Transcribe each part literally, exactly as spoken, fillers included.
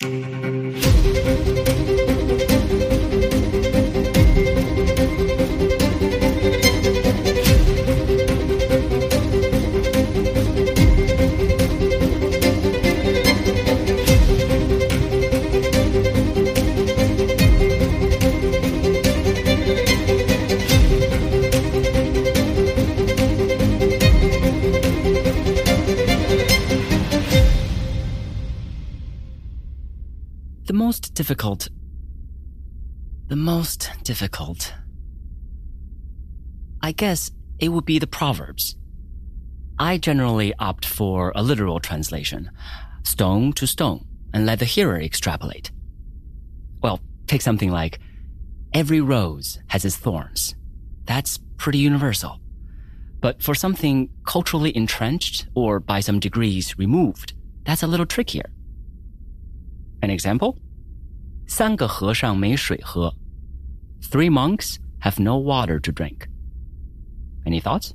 The most difficult... The most difficult... I guess it would be the Proverbs. I generally opt for a literal translation, stone to stone, and let the hearer extrapolate. Well, take something like, every rose has its thorns. That's pretty universal. But for something culturally entrenched or by some degrees removed, that's a little trickier. An example? 三个和尚没水喝. Three monks have no water to drink. Any thoughts?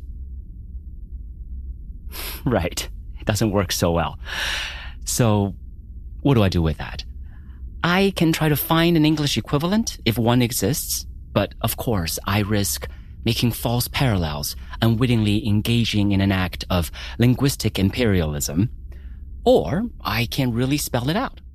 Right. It doesn't work so well. So, what do I do with that? I can try to find an English equivalent if one exists, but of course I risk making false parallels, unwittingly engaging in an act of linguistic imperialism, or I can really spell it out.